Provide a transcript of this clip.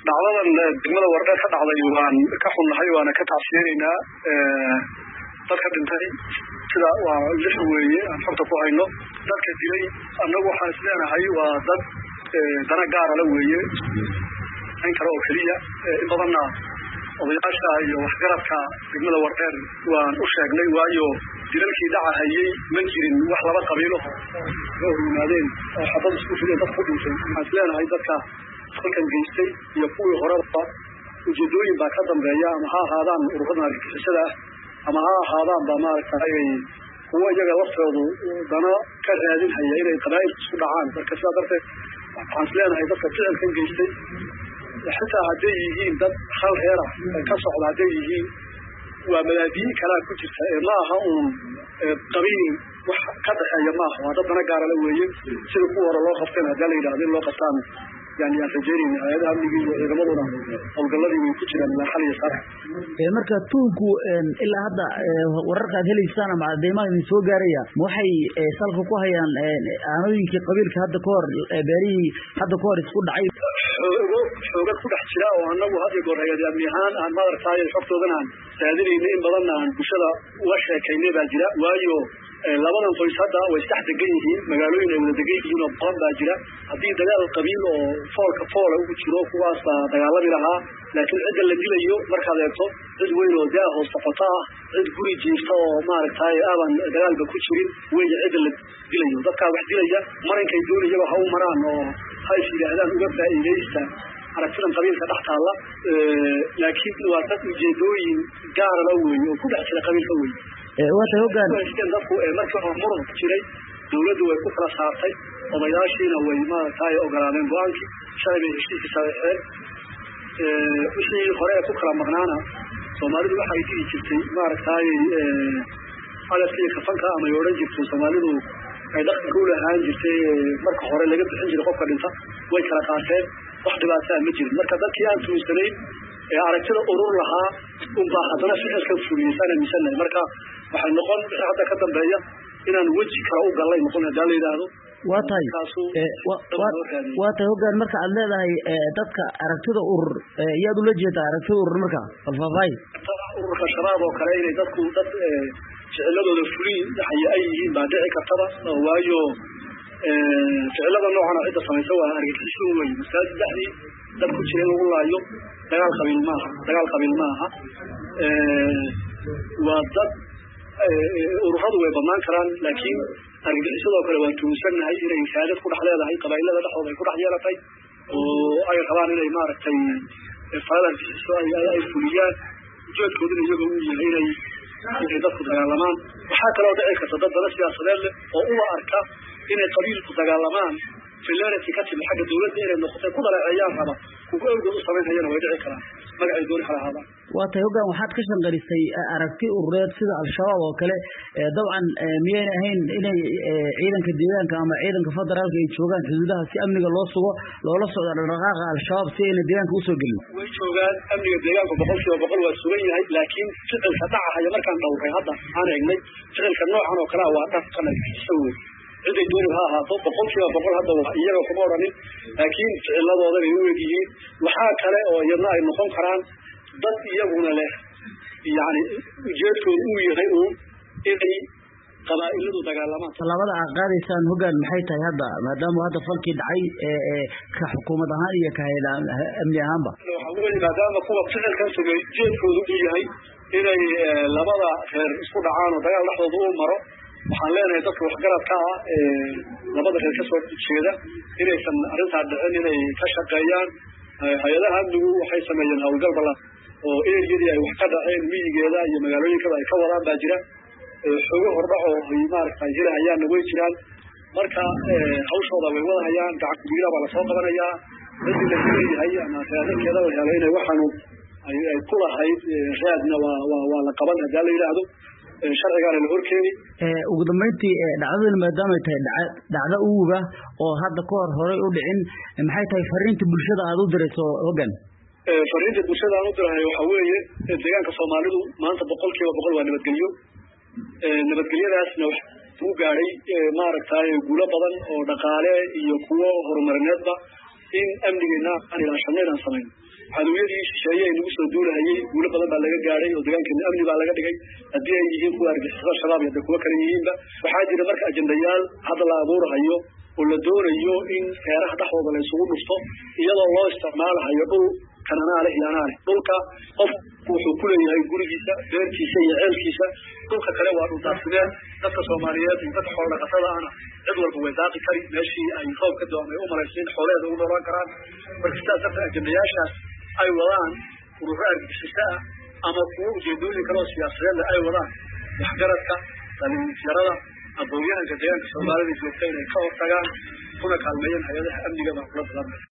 dhacdadan degmada Wardheer ka dhacday waan ka xunnahay waana ka tacsiyeynaa dadka dhintay sida waa lix weeye aan xogta ku hayno dadka dilay annagu waxaan isleenahay waa dad dana gaar ah weeye in kale oo kaliya in badanna odayaasha iyo waxgaradka degmada Wardheer waan u sheegnay waayo dilalkii dhacayay ma jirin wax laba qabiilo oo yimaadeen oo xabad isku fideen dad ku dhintay waxaan isleenahay dadka halkan geystay iyo kuwii horeba ujeedooyin baa ka dambeeya ama ha ahaadaan ururada argagixisada ama ha ahaadaan ba maaragtay kuwa iyaga laftoodu dana ka raadinaya inay qabaa'il isku dhacaan marka sidaa darteed waxaan isleenahay dadka ficilkan geystay xitaa hadday yihiin dad hal reer ah ka socda hadday yihiin waa malaadiin kalaa ku jirta ma aha uun qabiil wax ka dhaxeeya ma aha waa dad dana gaar ah weeye sida kuwa hore loo qabteen haddii la yidhaahdo in loo qabtaan يعني أفجرين هذا هم يجي يغمضنا أو قلدي من كتير من الحل يسار. مركز توكو إلا هذا ورقة هذه السنة مع ديما من سوق جارية محي سالك كوهيا عملين كقبيل كهذا كور بري هذا كور يسقط عيب. شو كل احتراء وعنه وهذا يقول هي الأمنيان عن مدار ساير شفته بنان هذه إن بدلنا عن بشرة وش كيني بالجراء وايو لبنا طويس هذا ويستحد جينه مقالوين ودقيق ينبقى باجرة هذه دلال القبيل وفول كفول وبتشروف واسطة دلال لها لكن عند الذي ليه مركز يكتب عند وين وجاه واستفطاه عند كوري جيستا مارك هاي أبان دلال بكتشرين وين عند الذي ليه ذكر واحد ليه مرن كيدون يجوا هو مران هاي شيء هذا وقبل إليستا على كلام قبيل تحت الله لكن وقت جدوين جار الأول وكل أحد قبيل الأول وتهجن marka horumar jiray dawladdu way ku kala saartay odayaashiina way ma tahay ogolaadeen go'aanki shalay heshiiska saxeexay wixii hore ku kala maqnaana Soomaalidu waxay dhigi jirtay maaragtay xaladkii kafanka ama yoran jirtay Soomaalidu ay dhaqan ku lahaan jirtay marka hore laga bixin jiray qofka dhinta way kala qaateen wax dhibaato ma jirin marka dadkii aan tuusanay aragtida urur lahaa baa hadana ficilka fuliyeysana misalna marka waxay noqon hadda ka dambeeya inaan waji kala u galay noqon hadaa la yiraahdo waa tahay hoggaan marka aad leedahay dadka aragtida urur yaad ula jeedaa aragtida urur marka falfaafay ururka shabaab oo kale inay dadku dad ficiladooda fulin ay yihiin baa dhici kartaba waayo ficilada noocan ah cidda samaysa waa argagixisyo weyn masaajidii dad ku jireen ugu laayo dagaal qabiil maaha waa dad ururadu way badnaan karaan laakiin argagixisada kale waa tuunsanahay inay shahaadad ku dhaxleedahay qabaa'ilada dhaxdooda ay ku dhaxyeelatay oo ay rabaan inay maaragtay faalarkiisu ay fuliyaan ujeedkooduna iyaga uu yahay inay dadku dagaalamaan waxaa kaloo dhici karta dad dana siyaasadeed leh oo uga arka inay qabiilku dagaalamaan filaarati ka timid xagga dawladda inay noqotay ku dhaleeceeyaan raba kuwa awgeed u samaynayana way dhici karaan magacay dooni kala ahaadaan waa tahay hoggaan waxaad ka shanqarisay aragti urureed sida al-shabaab oo kale dabcan miyayna ahayn inay ciidanka deegaanka ama ciidanka federaalka ay joogaan xuduudaha si amniga loo sugo loola socdo dhaqdhaqaaqa al-shabaab si ayna deegaanka u soo gelin way joogaan amniga deegaanka 100% waa sugan yahay laakiin ficilka dhacaya markaan dhowray hadda aan eegnay ficilka noocan oo kale waa dhaqan isawir cid ay dooni ha ahaato 100% hadda waa iyaga kuma oranin laakiin ficiladooda ay u eegyihiin waxaa kale oo iyadna ay noqon karaan dad iyaguna leh yani ujeedkoodu uu yahay inay qabaa'iladu dagaalamaan labada aqaadaysaan hoggaan maxay tahay hadda maadaama hadda falkii dhacay ka xukuumad ahaan iyo ka hay'ad amni ahaanba waxa weeye maadaama kuwa ficilkan sameeyay ujeedkoodu uu yahay inay labada reer isku dhacaan oo dagaal dhexdooda u maro waxaan leenahay dadka waxgaradka ah labada reer ka soo jeeda inaysan arrintaa dhicin inay ka shaqeeyaan hay'adaha amnigu waxay sameeyeen hawlgal ballan oo eeriyadii ay wax ka dhaceen miyigeeda iyo magaalooyinkada ay ka wadaan baa jira xogo hordhaco ay maaragtay jirahayaan way jiraan marka hawshooda way wadahayaan gacan kubiira baa la soo qabanayaa dadkii la leeyahay ama raadkeeda oo helay inay waxaanu ay ku lahayd raadna waa la qaban hadaa la yiraahdo sharcigaana la horkeeni ugu dambeyntii dhacdadan maadaama ay tahay dhacdo uuga oo hadda ka hor u dhicin maxay tahay fariinta bulshada aad u dirayso hoggaan fariinta bulshada aan u dirahay waxa weeye deegaanka Soomaalidu maanta 100% waa nabadgelyo nabadgelyadaasna uu gaaray maaragtay guulo badan oo dhaqaale iyo kuwo horumarineedba in amnigeena aan ilaashano inaan samayno cadowyadii shisheeye ay nagu soo duulahayay guulo badan baa laga gaaray oo deegaankeena amni baa laga dhigay haddii ay yihiin kuwa argixisada shabaab iyo kuwa kale yihiinba waxaa jira marka ajendayaal hadda la abuurahayo oo la doonayo in reeraha dhexdooda la isugu dhufto iyadoo loo isticmaalahayo dhul kananaale iyo anaale dhulka qof wuxuu ku leeyahay gurigiisa beerkiisa iyo ceelkiisa dhulka kale waa dhul daaqsimeed dadka Soomaaliyeed iyo dadka xoolo dhaqatada ana cid walba way daaqi kari meeshii ay roob ka doonay u malaysiin xoolaheeda u noolaan karaan marka sidaas darteed ajendayaashaas ay wadaan ururo argixisada ama kuwa ujeedooyin kale oo siyaasadeed ay wadaan waxgaradka dhalinyarada aqoonyahanka deegaanka Soomaalida joogta inay ka hortagaan kuna kaalmeeyaan hay'adaha amniga macluumaadka